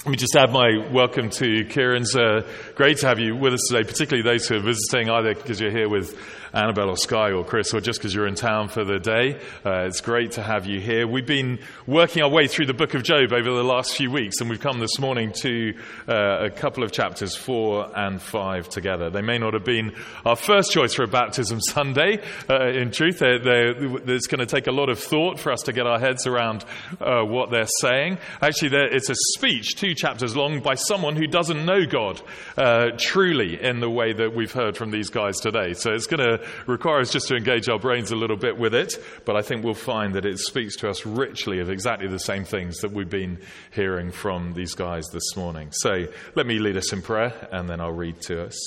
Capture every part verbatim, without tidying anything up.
Let me just add my welcome to Kieran's. Uh, great to have you with us today, particularly those who are visiting, either because you're here with Annabelle or Sky or Chris, or just because you're in town for the day. Uh, it's great to have you here. We've been working our way through the book of Job over the last few weeks, and we've come this morning to uh, a couple of chapters, four and five together. They may not have been our first choice for a baptism Sunday. Uh, in truth, they're, they're, it's going to take a lot of thought for us to get our heads around uh, what they're saying. Actually, it's a speech, two chapters long, by someone who doesn't know God uh, truly in the way that we've heard from these guys today. So it's going to require us just to engage our brains a little bit with it, but I think we'll find that it speaks to us richly of exactly the same things that we've been hearing from these guys this morning. So let me lead us in prayer, and then I'll read to us.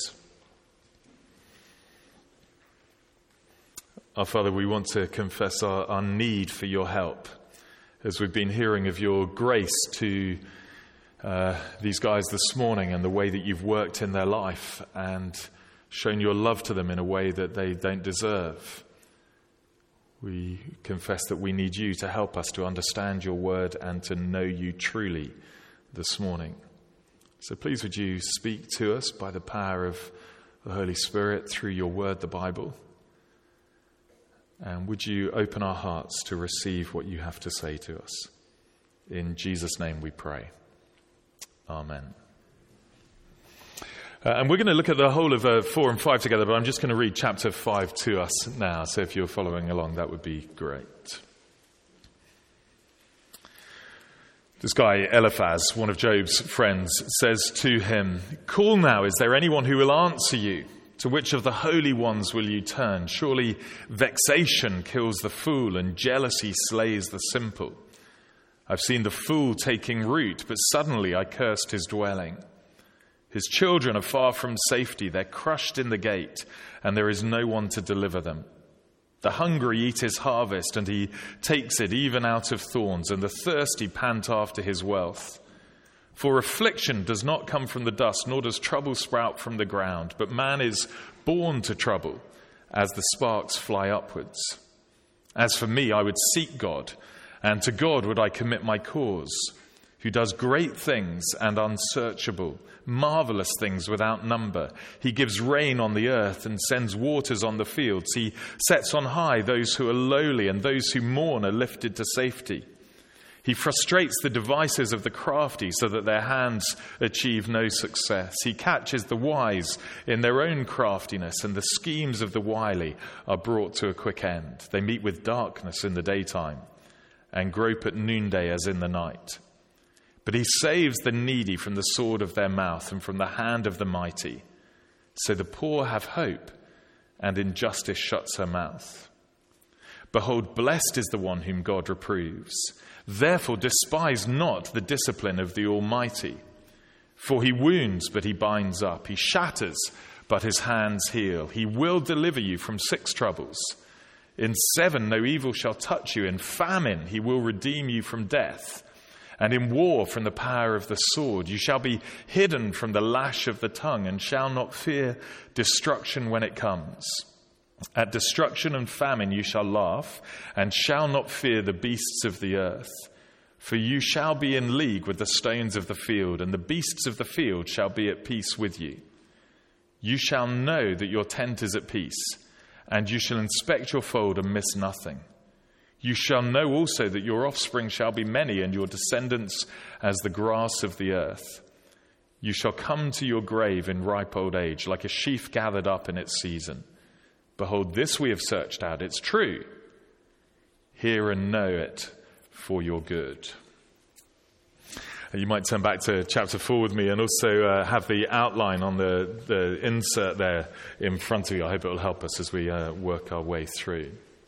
Our Father, we want to confess our, our need for your help as we've been hearing of your grace to uh, these guys this morning and the way that you've worked in their life and shown your love to them in a way that they don't deserve. We confess that we need you to help us to understand your word and to know you truly this morning. So please would you speak to us by the power of the Holy Spirit through your word, the Bible. And would you open our hearts to receive what you have to say to us? In Jesus' name we pray. Amen. Uh, and we're going to look at the whole of uh, four and five together, but I'm just going to read chapter five to us now. So if you're following along, that would be great. This guy, Eliphaz, one of Job's friends, says to him, "Call now, is there anyone who will answer you? To which of the holy ones will you turn? Surely vexation kills the fool and jealousy slays the simple. I've seen the fool taking root, but suddenly I cursed his dwelling. His children are far from safety. They're crushed in the gate, and there is no one to deliver them. The hungry eat his harvest, and he takes it even out of thorns, and the thirsty pant after his wealth. For affliction does not come from the dust, nor does trouble sprout from the ground. But man is born to trouble, as the sparks fly upwards. As for me, I would seek God, and to God would I commit my cause, who does great things and unsearchable, marvelous things without number. He gives rain on the earth and sends waters on the fields. He sets on high those who are lowly, and those who mourn are lifted to safety. He frustrates the devices of the crafty so that their hands achieve no success. He catches the wise in their own craftiness, and the schemes of the wily are brought to a quick end. They meet with darkness in the daytime and grope at noonday as in the night. But he saves the needy from the sword of their mouth and from the hand of the mighty. So the poor have hope, and injustice shuts her mouth. Behold, blessed is the one whom God reproves. Therefore despise not the discipline of the Almighty. For he wounds, but he binds up. He shatters, but his hands heal. He will deliver you from six troubles. In seven no evil shall touch you. In famine he will redeem you from death. And in war from the power of the sword. You shall be hidden from the lash of the tongue, and shall not fear destruction when it comes. At destruction and famine you shall laugh, and shall not fear the beasts of the earth. For you shall be in league with the stones of the field, and the beasts of the field shall be at peace with you. You shall know that your tent is at peace, and you shall inspect your fold and miss nothing. You shall know also that your offspring shall be many, and your descendants as the grass of the earth. You shall come to your grave in ripe old age, like a sheaf gathered up in its season. Behold, this we have searched out. It's true. Hear and know it for your good." You might turn back to chapter four with me and also uh, have the outline on the, the insert there in front of you. I hope it will help us as we uh, work our way through.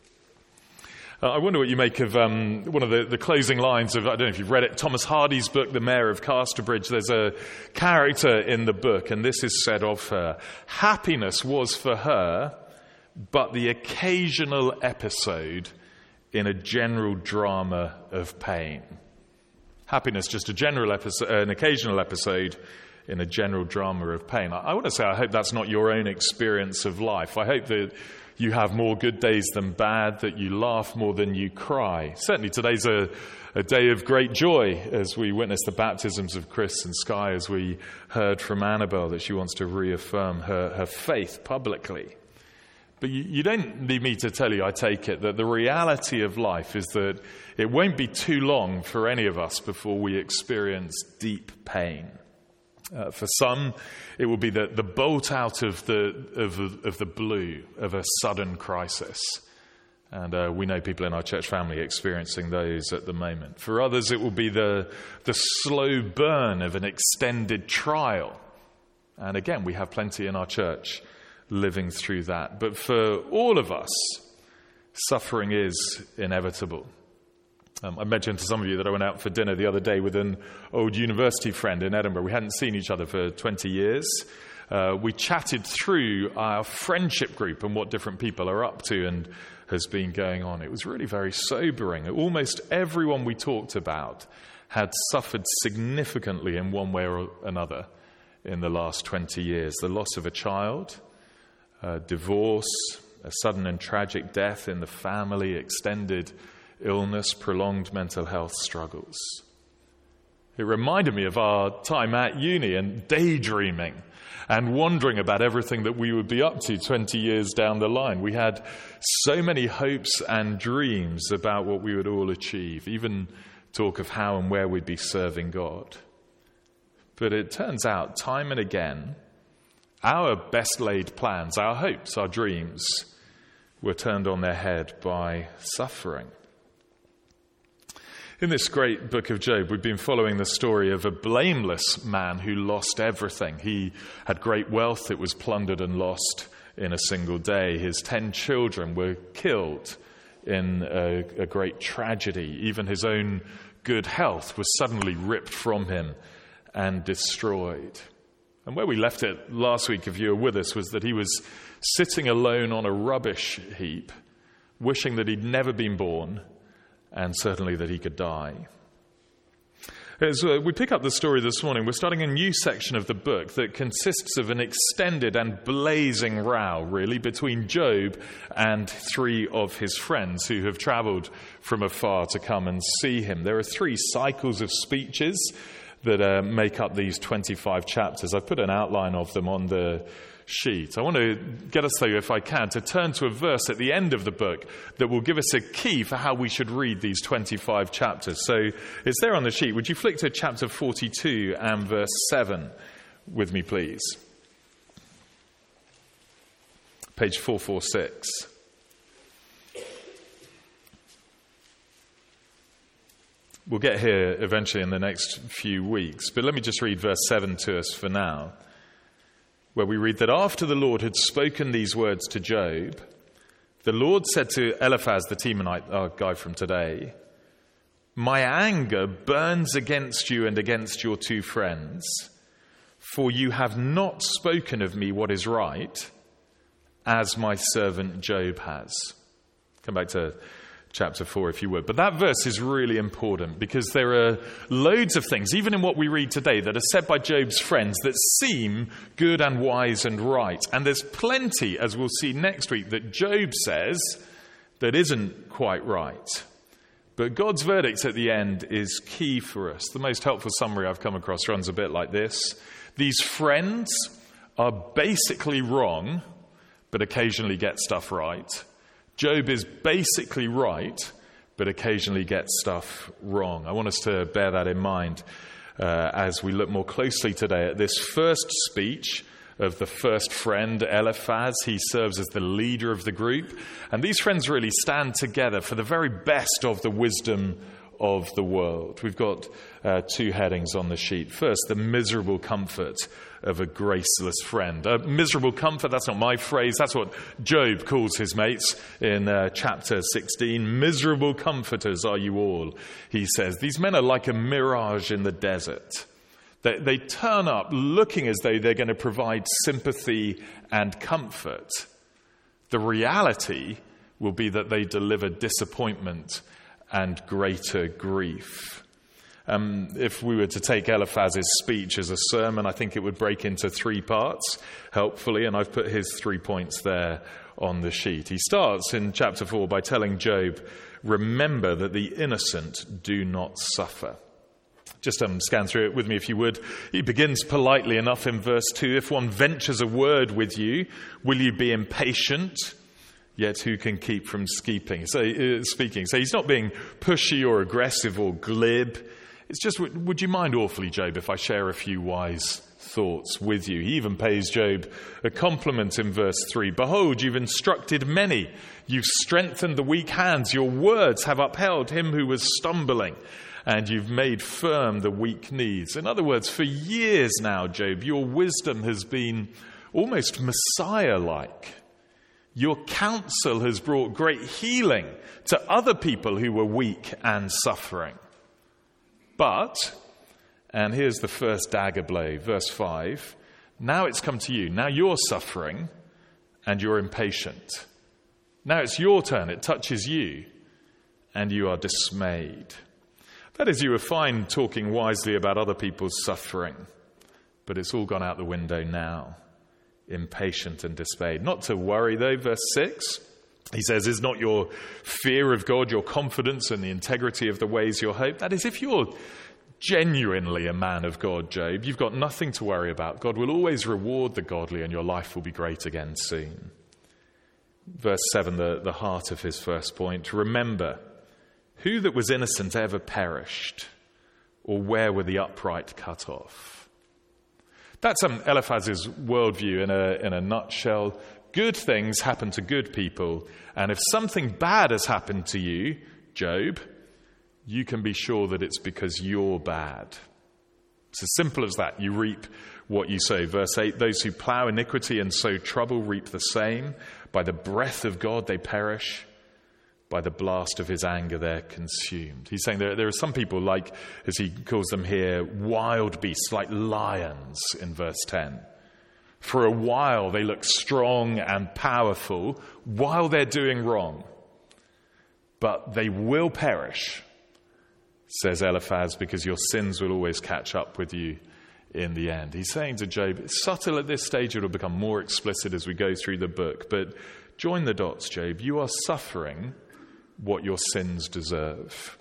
Uh, I wonder what you make of um, one of the, the closing lines of, I don't know if you've read it, Thomas Hardy's book, The Mayor of Casterbridge. There's a character in the book, and this is said of her. Happiness was for her but the occasional episode in a general drama of pain. Happiness, just a general episode, an occasional episode in a general drama of pain. I, I want to say I hope that's not your own experience of life. I hope that you have more good days than bad, that you laugh more than you cry. Certainly today's a, a day of great joy as we witness the baptisms of Chris and Sky, as we heard from Annabelle that she wants to reaffirm her, her faith publicly. But you, you don't need me to tell you, I take it, that the reality of life is that it won't be too long for any of us before we experience deep pain. Uh, for some, it will be the, the bolt out of the of, of the blue of a sudden crisis. And uh, we know people in our church family experiencing those at the moment. For others, it will be the, the slow burn of an extended trial. And again, we have plenty in our church living through that. But for all of us, suffering is inevitable. Um, I mentioned to some of you that I went out for dinner the other day with an old university friend in Edinburgh. We hadn't seen each other for twenty years. Uh, we chatted through our friendship group and what different people are up to and has been going on. It was really very sobering. Almost everyone we talked about had suffered significantly in one way or another in the last twenty years. The loss of a child, a divorce, a sudden and tragic death in the family, extended illness, prolonged mental health struggles. It reminded me of our time at uni and daydreaming and wondering about everything that we would be up to twenty years down the line. We had so many hopes and dreams about what we would all achieve, even talk of how and where we'd be serving God. But it turns out, time and again, our best laid plans, our hopes, our dreams, were turned on their head by suffering. In this great book of Job, we've been following the story of a blameless man who lost everything. He had great wealth, it was plundered and lost in a single day. His ten children were killed in a, a great tragedy. Even his own good health was suddenly ripped from him and destroyed. And where we left it last week, if you were with us, was that he was sitting alone on a rubbish heap, wishing that he'd never been born, and certainly that he could die. As uh, we pick up the story this morning, we're starting a new section of the book that consists of an extended and blazing row, really, between Job and three of his friends who have travelled from afar to come and see him. There are three cycles of speeches that uh, make up these twenty-five chapters. I've put an outline of them on the sheet. I want to get us, though, if I can, to turn to a verse at the end of the book that will give us a key for how we should read these twenty-five chapters. So it's there on the sheet. Would you flick to chapter forty-two and verse seven with me, please? Page four forty-six. We'll get here eventually in the next few weeks, but let me just read verse seven to us for now, where we read that after the Lord had spoken these words to Job, the Lord said to Eliphaz the Temanite, our guy from today, "My anger burns against you and against your two friends, for you have not spoken of me what is right, as my servant Job has." Come back to chapter four, if you would. But that verse is really important because there are loads of things, even in what we read today, that are said by Job's friends that seem good and wise and right. And there's plenty, as we'll see next week, that Job says that isn't quite right. But God's verdict at the end is key for us. The most helpful summary I've come across runs a bit like this. These friends are basically wrong, but occasionally get stuff right. Job is basically right, but occasionally gets stuff wrong. I want us to bear that in mind uh, as we look more closely today at this first speech of the first friend, Eliphaz. He serves as the leader of the group. And these friends really stand together for the very best of the wisdom of the world. We've got uh, two headings on the sheet. First, the miserable comfort of a graceless friend. Uh, miserable comfort, that's not my phrase. That's what Job calls his mates in uh, chapter sixteen. Miserable comforters are you all, he says. These men are like a mirage in the desert. They, they turn up looking as though they're going to provide sympathy and comfort. The reality will be that they deliver disappointment and greater grief. Um, if we were to take Eliphaz's speech as a sermon, I think it would break into three parts, helpfully, and I've put his three points there on the sheet. He starts in chapter four by telling Job, remember that the innocent do not suffer. Just um, scan through it with me if you would. He begins politely enough in verse two. If one ventures a word with you, will you be impatient? Yet who can keep from speaking? So, uh, speaking. So he's not being pushy or aggressive or glib. It's just, would you mind awfully, Job, if I share a few wise thoughts with you? He even pays Job a compliment in verse three. Behold, you've instructed many. You've strengthened the weak hands. Your words have upheld him who was stumbling. And you've made firm the weak knees. In other words, for years now, Job, your wisdom has been almost Messiah-like. Your counsel has brought great healing to other people who were weak and suffering. But, and here's the first dagger blow, verse five, now it's come to you. Now you're suffering and you're impatient. Now it's your turn. It touches you and you are dismayed. That is, you were fine talking wisely about other people's suffering, but it's all gone out the window now. Impatient and dismayed. Not to worry though, verse six, he says, is not your fear of God, your confidence and the integrity of the ways your hope? That is, if you're genuinely a man of God, Job, you've got nothing to worry about. God will always reward the godly and your life will be great again soon. Verse seven, the, the heart of his first point. Remember, who that was innocent ever perished, or where were the upright cut off? That's um, Eliphaz's worldview in a, in a nutshell. Good things happen to good people, and if something bad has happened to you, Job, you can be sure that it's because you're bad. It's as simple as that. You reap what you sow. Verse eight, those who plow iniquity and sow trouble reap the same. By the breath of God they perish. By the blast of his anger, they're consumed. He's saying there, there are some people like, as he calls them here, wild beasts, like lions in verse ten. For a while, they look strong and powerful while they're doing wrong. But they will perish, says Eliphaz, because your sins will always catch up with you in the end. He's saying to Job, it's subtle at this stage, it'll become more explicit as we go through the book. But join the dots, Job. You are suffering what your sins deserve.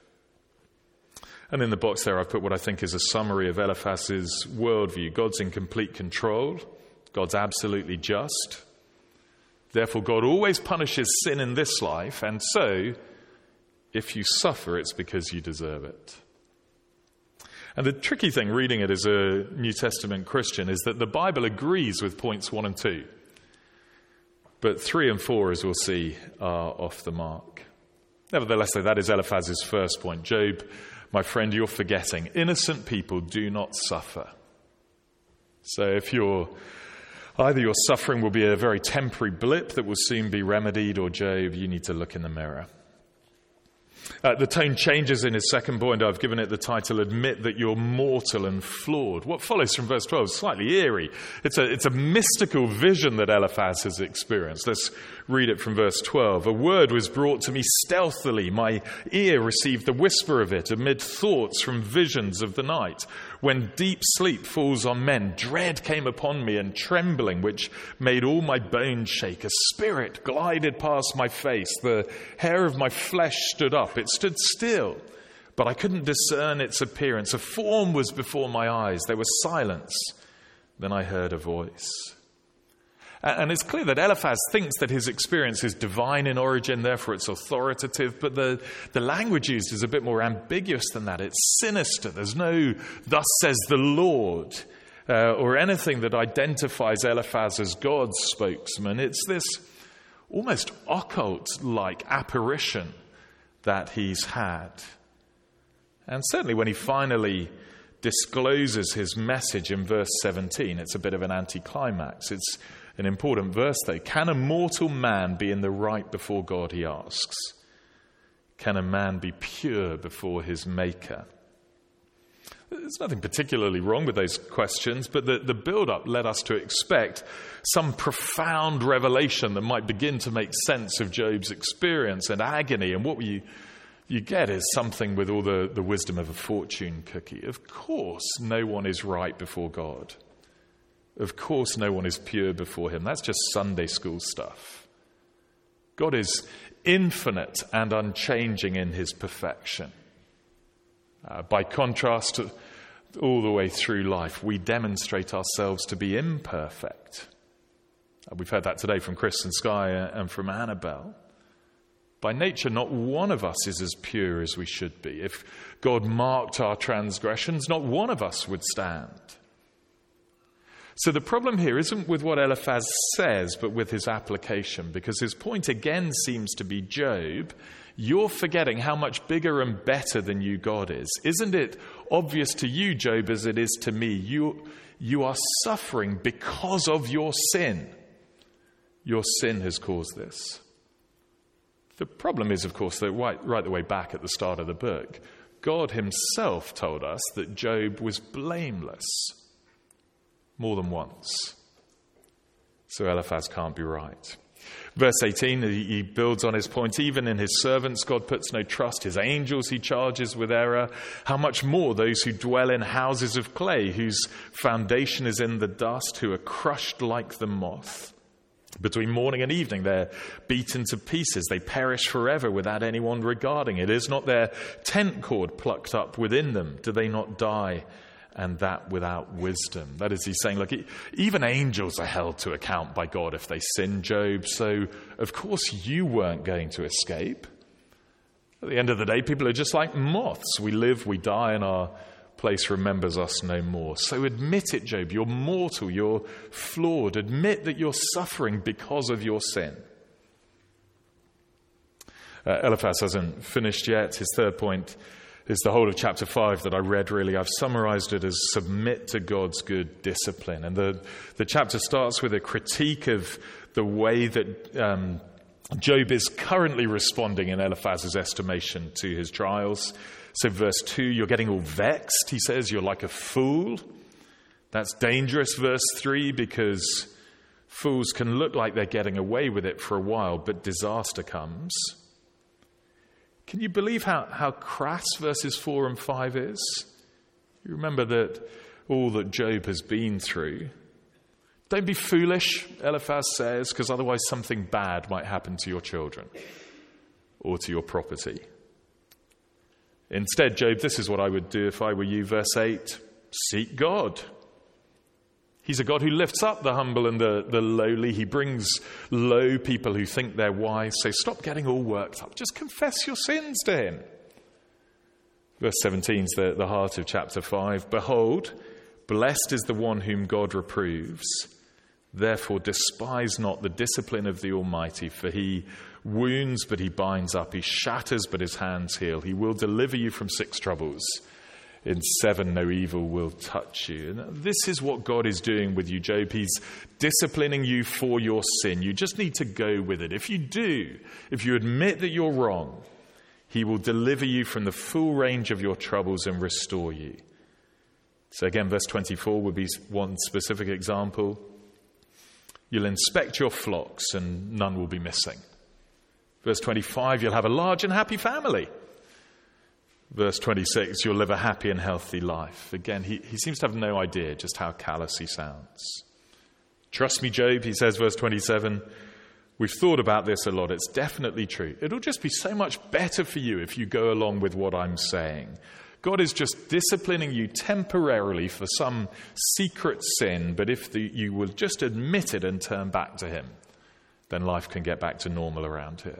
And in the box there I've put what I think is a summary of Eliphaz's worldview. God's in complete control. God's absolutely just. Therefore God always punishes sin in this life, and so if you suffer it's because you deserve it. And the tricky thing reading it as a New Testament Christian is that the Bible agrees with points one and two. But three and four, as we'll see, are off the mark. Nevertheless, though, that is Eliphaz's first point. Job, my friend, you're forgetting. Innocent people do not suffer. So if you're, either your suffering will be a very temporary blip that will soon be remedied, or Job, you need to look in the mirror. Uh, the tone changes in his second point. I've given it the title, Admit That You're Mortal and Flawed. What follows from verse twelve is slightly eerie. It's a, it's a mystical vision that Eliphaz has experienced. Let's read it from verse twelve. A word was brought to me stealthily. My ear received the whisper of it amid thoughts from visions of the night. When deep sleep falls on men, dread came upon me and trembling, which made all my bones shake. A spirit glided past my face. The hair of my flesh stood up. It stood still, but I couldn't discern its appearance. A form was before my eyes. There was silence. Then I heard a voice. And it's clear that Eliphaz thinks that his experience is divine in origin, therefore it's authoritative, but the, the language used is a bit more ambiguous than that. It's sinister. There's no, thus says the Lord, uh, or anything that identifies Eliphaz as God's spokesman. It's this almost occult-like apparition that he's had. And certainly when he finally discloses his message in verse seventeen, it's a bit of an anticlimax. It's an important verse, though. Can a mortal man be in the right before God, he asks? Can a man be pure before his maker? There's nothing particularly wrong with those questions, but the, the build-up led us to expect some profound revelation that might begin to make sense of Job's experience and agony. And what you, you get is something with all the, the wisdom of a fortune cookie. Of course, no one is right before God. Of course, no one is pure before him. That's just Sunday school stuff. God is infinite and unchanging in his perfection. Uh, by contrast, all the way through life, we demonstrate ourselves to be imperfect. Uh, we've heard that today from Chris and Sky and from Annabelle. By nature, not one of us is as pure as we should be. If God marked our transgressions, not one of us would stand. So the problem here isn't with what Eliphaz says, but with his application, because his point again seems to be, Job, you're forgetting how much bigger and better than you God is. Isn't it obvious to you, Job, as it is to me? You, you are suffering because of your sin. Your sin has caused this. The problem is, of course, that right, right the way back at the start of the book, God himself told us that Job was blameless more than once. So Eliphaz can't be right. Verse eighteen, he builds on his point. Even in his servants, God puts no trust. His angels he charges with error. How much more those who dwell in houses of clay, whose foundation is in the dust, who are crushed like the moth. Between morning and evening, they're beaten to pieces. They perish forever without anyone regarding it. Is not their tent cord plucked up within them? Do they not die? And that without wisdom. That is, he's saying, look, even angels are held to account by God if they sin, Job. So, of course, you weren't going to escape. At the end of the day, people are just like moths. We live, we die, and our place remembers us no more. So admit it, Job. You're mortal. You're flawed. Admit that you're suffering because of your sin. Uh, Eliphaz hasn't finished yet. His third point is the whole of chapter five that I read, really. I've summarized it as submit to God's good discipline. And the, the chapter starts with a critique of the way that um, Job is currently responding, in Eliphaz's estimation, to his trials. So verse two, you're getting all vexed. He says you're like a fool. That's dangerous, verse three, because fools can look like they're getting away with it for a while, but disaster comes. Can you believe how, how crass verses four and five is? You remember that all that Job has been through. Don't be foolish, Eliphaz says, because otherwise something bad might happen to your children or to your property. Instead, Job, this is what I would do if I were you, verse eight. Seek God. He's a God who lifts up the humble and the, the lowly. He brings low people who think they're wise. So stop getting all worked up. Just confess your sins to him. Verse seventeen is the, the heart of chapter five. Behold, blessed is the one whom God reproves. Therefore despise not the discipline of the Almighty, for he wounds, but he binds up. He shatters, but his hands heal. He will deliver you from six troubles. In seven, no evil will touch you. And this is what God is doing with you, Job. He's disciplining you for your sin. You just need to go with it. If you do, if you admit that you're wrong, he will deliver you from the full range of your troubles and restore you. So again, verse twenty-four would be one specific example. You'll inspect your flocks and none will be missing. Verse twenty-five, you'll have a large and happy family. Verse twenty-six, you'll live a happy and healthy life. Again, he, he seems to have no idea just how callous he sounds. Trust me, Job, he says, verse twenty-seven, we've thought about this a lot. It's definitely true. It'll just be so much better for you if you go along with what I'm saying. God is just disciplining you temporarily for some secret sin, but if the, you will just admit it and turn back to him, then life can get back to normal around here.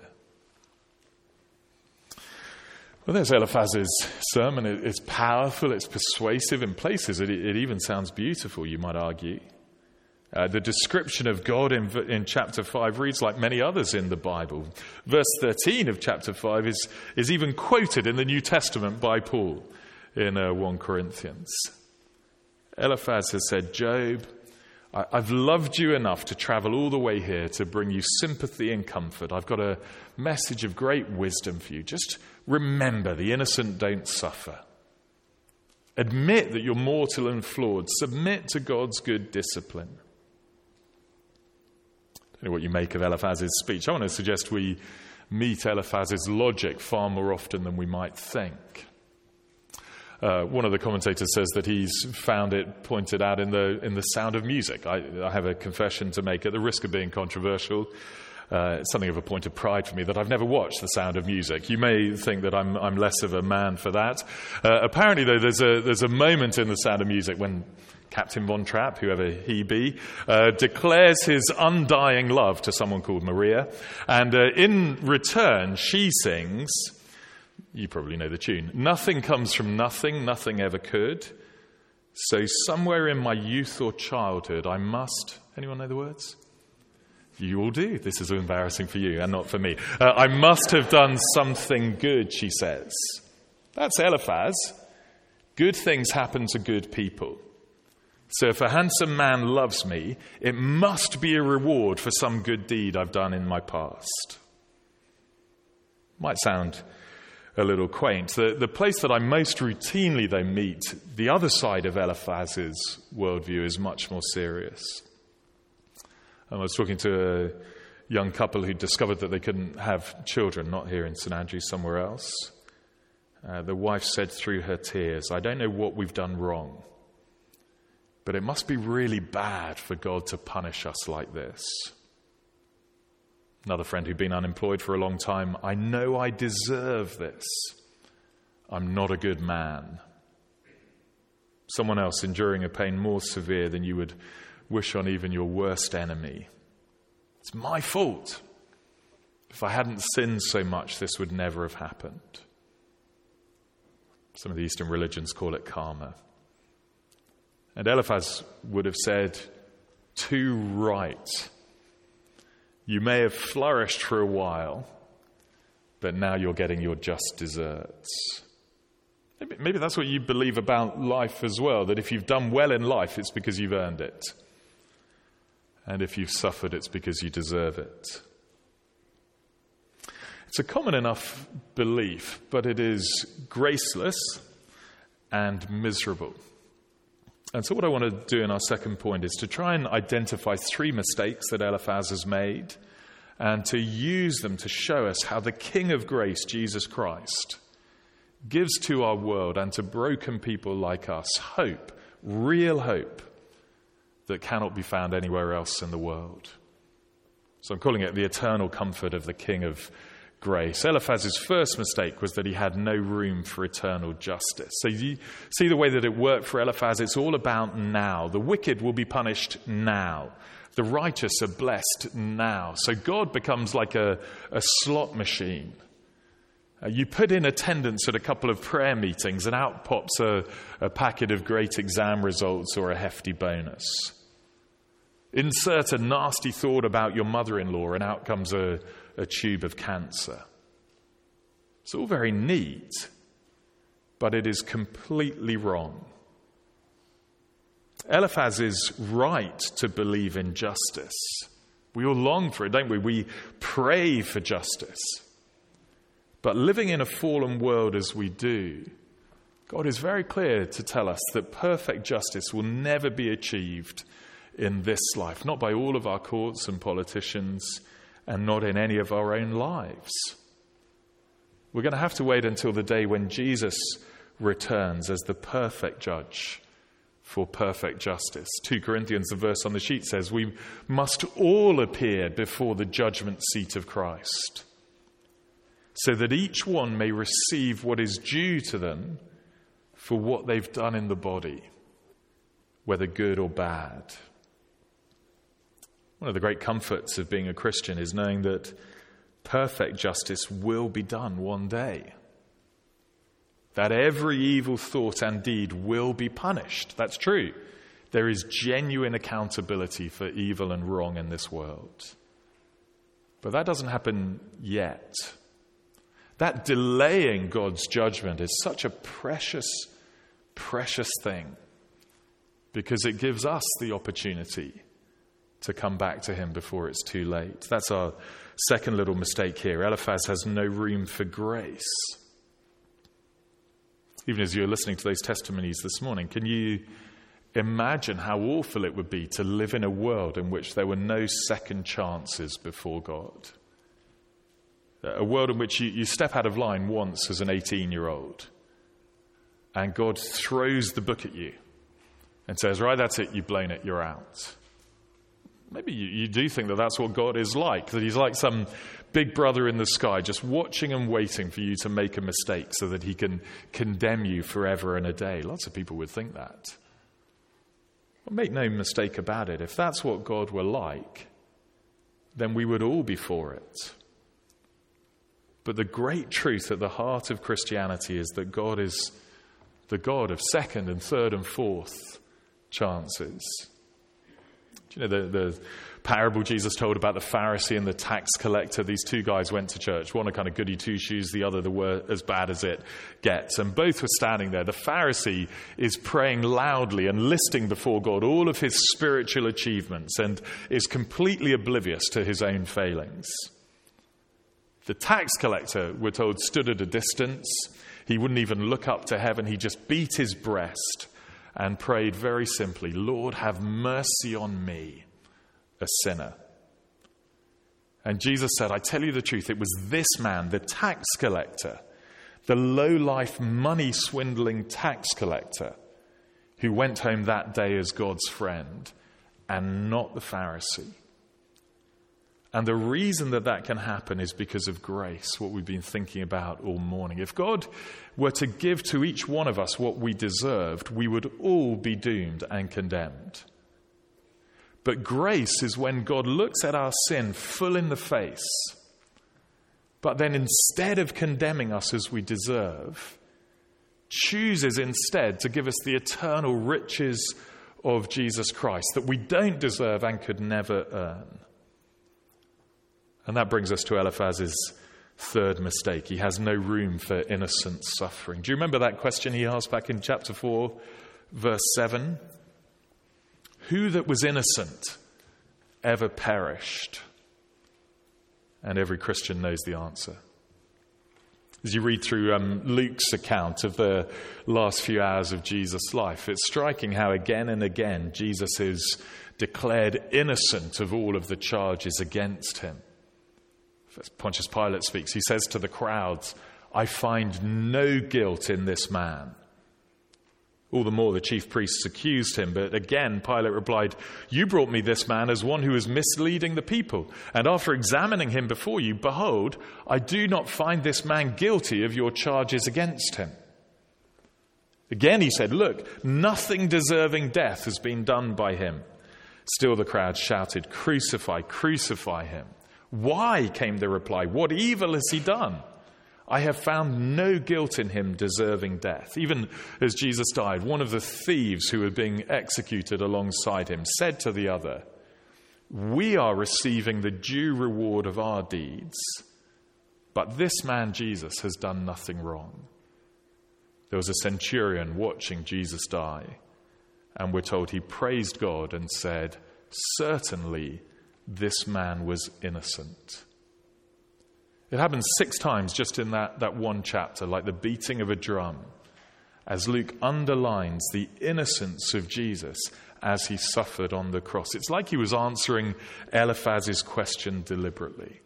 Well, there's Eliphaz's sermon. It's powerful, it's persuasive in places. It, it even sounds beautiful, you might argue. Uh, the description of God in, in chapter five reads like many others in the Bible. Verse thirteen of chapter five is, is even quoted in the New Testament by Paul in uh, First Corinthians. Eliphaz has said, Job, I, I've loved you enough to travel all the way here to bring you sympathy and comfort. I've got a message of great wisdom for you. Just remember, the innocent don't suffer. Admit that you're mortal and flawed. Submit to God's good discipline. I don't know what you make of Eliphaz's speech. I want to suggest we meet Eliphaz's logic far more often than we might think. Uh, one of the commentators says that he's found it pointed out in the in the sound of music. I, I have a confession to make at the risk of being controversial. Uh, it's something of a point of pride for me that I've never watched The Sound of Music. You may think that I'm, I'm less of a man for that. Uh, apparently, though, there's a, there's a moment in The Sound of Music when Captain Von Trapp, whoever he be, uh, declares his undying love to someone called Maria. And uh, in return, she sings, you probably know the tune, "Nothing comes from nothing, nothing ever could. So somewhere in my youth or childhood, I must..." Anyone know the words? You all do. This is embarrassing for you and not for me. Uh, "I must have done something good," she says. That's Eliphaz. Good things happen to good people. So if a handsome man loves me, it must be a reward for some good deed I've done in my past. Might sound a little quaint. The, the place that I most routinely, though, meet the other side of Eliphaz's worldview is much more serious. I was talking to a young couple who discovered that they couldn't have children, not here in St Andrews, somewhere else. Uh, the wife said through her tears, "I don't know what we've done wrong, but it must be really bad for God to punish us like this." Another friend who'd been unemployed for a long time, "I know I deserve this. I'm not a good man." Someone else enduring a pain more severe than you would wish on even your worst enemy. "It's my fault. If I hadn't sinned so much, this would never have happened." Some of the Eastern religions call it karma. And Eliphaz would have said, "Too right. You may have flourished for a while, but now you're getting your just deserts." Maybe, maybe that's what you believe about life as well, that if you've done well in life, it's because you've earned it. And if you've suffered, it's because you deserve it. It's a common enough belief, but it is graceless and miserable. And so what I want to do in our second point is to try and identify three mistakes that Eliphaz has made and to use them to show us how the King of Grace, Jesus Christ, gives to our world and to broken people like us hope, real hope, that cannot be found anywhere else in the world. So I'm calling it the eternal comfort of the King of Grace. Eliphaz's first mistake was that he had no room for eternal justice. So you see the way that it worked for Eliphaz? It's all about now. The wicked will be punished now. The righteous are blessed now. So God becomes like a, a slot machine. Uh, you put in attendance at a couple of prayer meetings and out pops a, a packet of great exam results or a hefty bonus. Insert a nasty thought about your mother-in-law and out comes a, a tube of cancer. It's all very neat, but it is completely wrong. Eliphaz is right to believe in justice. We all long for it, don't we? We pray for justice. But living in a fallen world as we do, God is very clear to tell us that perfect justice will never be achieved in this life, not by all of our courts and politicians, and not in any of our own lives. We're going to have to wait until the day when Jesus returns as the perfect judge for perfect justice. Second Corinthians, the verse on the sheet says, we must all appear before the judgment seat of Christ, so that each one may receive what is due to them for what they've done in the body, whether good or bad. One of the great comforts of being a Christian is knowing that perfect justice will be done one day. That every evil thought and deed will be punished. That's true. There is genuine accountability for evil and wrong in this world. But that doesn't happen yet. That delaying God's judgment is such a precious, precious thing, because it gives us the opportunity to come back to him before it's too late. That's our second little mistake here. Eliphaz has no room for grace. Even as you're listening to those testimonies this morning, can you imagine how awful it would be to live in a world in which there were no second chances before God? A world in which you, you step out of line once as an eighteen-year-old and God throws the book at you and says, right, that's it, you've blown it, you're out. Maybe you, you do think that that's what God is like, that he's like some big brother in the sky, just watching and waiting for you to make a mistake so that he can condemn you forever and a day. Lots of people would think that. Well, make no mistake about it. If that's what God were like, then we would all be for it. But the great truth at the heart of Christianity is that God is the God of second and third and fourth chances. Do you know the, the parable Jesus told about the Pharisee and the tax collector? These two guys went to church. One a kind of goody two-shoes, the other the word as bad as it gets. And both were standing there. The Pharisee is praying loudly and listing before God all of his spiritual achievements and is completely oblivious to his own failings. The tax collector, we're told, stood at a distance. He wouldn't even look up to heaven. He just beat his breast and prayed very simply, Lord, have mercy on me, a sinner. And Jesus said, I tell you the truth, it was this man, the tax collector, the low-life, money-swindling tax collector, who went home that day as God's friend, and not the Pharisee. And the reason that that can happen is because of grace, what we've been thinking about all morning. If God were to give to each one of us what we deserved, we would all be doomed and condemned. But grace is when God looks at our sin full in the face, but then instead of condemning us as we deserve, chooses instead to give us the eternal riches of Jesus Christ that we don't deserve and could never earn. And that brings us to Eliphaz's third mistake. He has no room for innocent suffering. Do you remember that question he asked back in chapter four, verse seven? Who that was innocent ever perished? And every Christian knows the answer. As you read through um, Luke's account of the last few hours of Jesus' life, it's striking how again and again Jesus is declared innocent of all of the charges against him. As Pontius Pilate speaks, he says to the crowds, I find no guilt in this man. All the more the chief priests accused him, but again Pilate replied, you brought me this man as one who is misleading the people, and after examining him before you, behold, I do not find this man guilty of your charges against him. Again he said, look, nothing deserving death has been done by him. Still the crowd shouted, crucify, crucify him. Why, came the reply, what evil has he done? I have found no guilt in him deserving death. Even as Jesus died, one of the thieves who were being executed alongside him said to the other, we are receiving the due reward of our deeds, but this man Jesus has done nothing wrong. There was a centurion watching Jesus die, and we're told he praised God and said, certainly this man was innocent. It happens six times just in that, that one chapter, like the beating of a drum, as Luke underlines the innocence of Jesus as he suffered on the cross. It's like he was answering Eliphaz's question deliberately.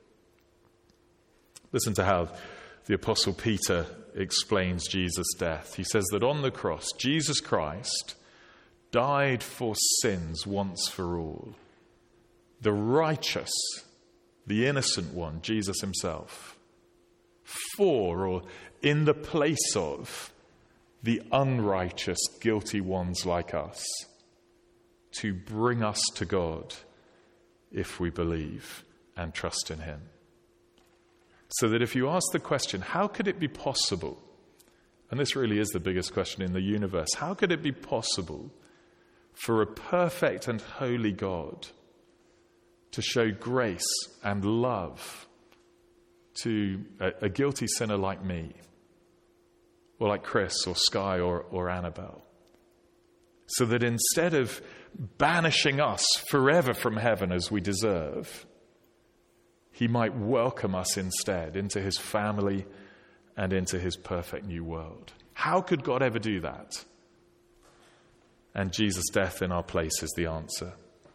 Listen to how the Apostle Peter explains Jesus' death. He says that on the cross, Jesus Christ died for sins once for all. The righteous, the innocent one, Jesus himself, for or in the place of the unrighteous, guilty ones like us, to bring us to God if we believe and trust in him. So that if you ask the question, how could it be possible, and this really is the biggest question in the universe, how could it be possible for a perfect and holy God to show grace and love to a, a guilty sinner like me, or like Chris or Sky or, or Annabelle, so that instead of banishing us forever from heaven as we deserve, he might welcome us instead into his family and into his perfect new world. How could God ever do that? And Jesus' death in our place is the answer.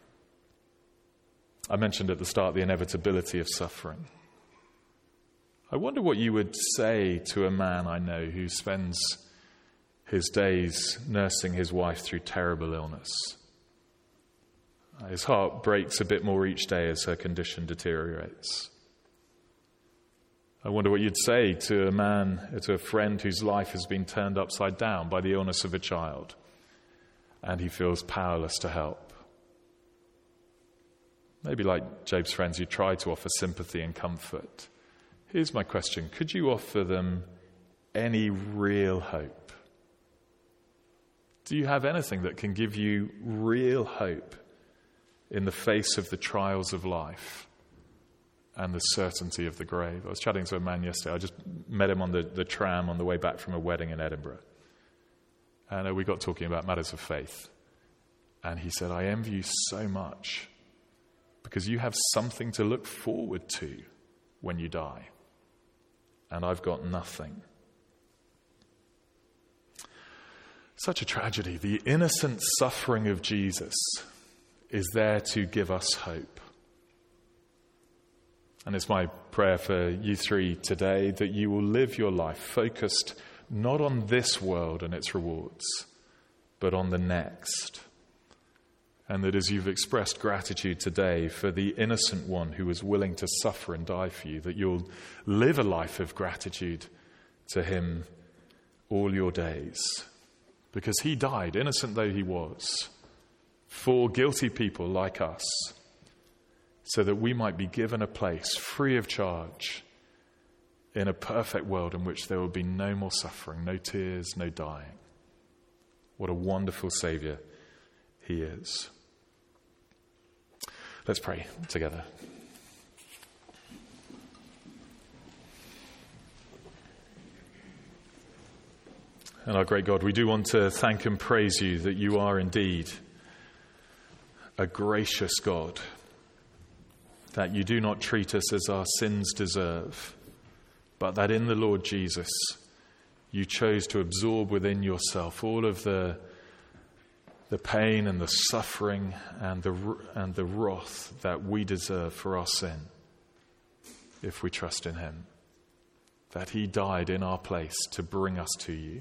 I mentioned at the start the inevitability of suffering. I wonder what you would say to a man I know who spends his days nursing his wife through terrible illness. His heart breaks a bit more each day as her condition deteriorates. I wonder what you'd say to a man, to a friend whose life has been turned upside down by the illness of a child, and he feels powerless to help. Maybe like Job's friends, you try to offer sympathy and comfort. Here's my question. Could you offer them any real hope? Do you have anything that can give you real hope in the face of the trials of life and the certainty of the grave? I was chatting to a man yesterday. I just met him on the, the tram on the way back from a wedding in Edinburgh. And uh, we got talking about matters of faith. And he said, I envy you so much because you have something to look forward to when you die. And I've got nothing. Such a tragedy. The innocent suffering of Jesus is there to give us hope. And it's my prayer for you three today that you will live your life focused not on this world and its rewards, but on the next. And that as you've expressed gratitude today for the innocent one who was willing to suffer and die for you, that you'll live a life of gratitude to him all your days. Because he died, innocent though he was, for guilty people like us, so that we might be given a place free of charge in a perfect world in which there will be no more suffering, no tears, no dying. What a wonderful Saviour he is. Let's pray together. And our great God, we do want to thank and praise you that you are indeed a gracious God, that you do not treat us as our sins deserve, but that in the Lord Jesus you chose to absorb within yourself all of the the pain and the suffering and the and the wrath that we deserve for our sin if we trust in him. That he died in our place to bring us to you.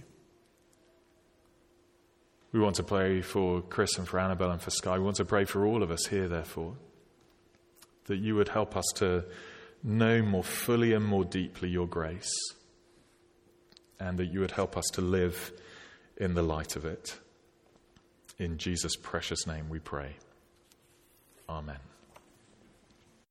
We want to pray for Chris and for Annabelle and for Sky. We want to pray for all of us here, therefore, that you would help us to know more fully and more deeply your grace, and that you would help us to live in the light of it. In Jesus' precious name we pray. Amen.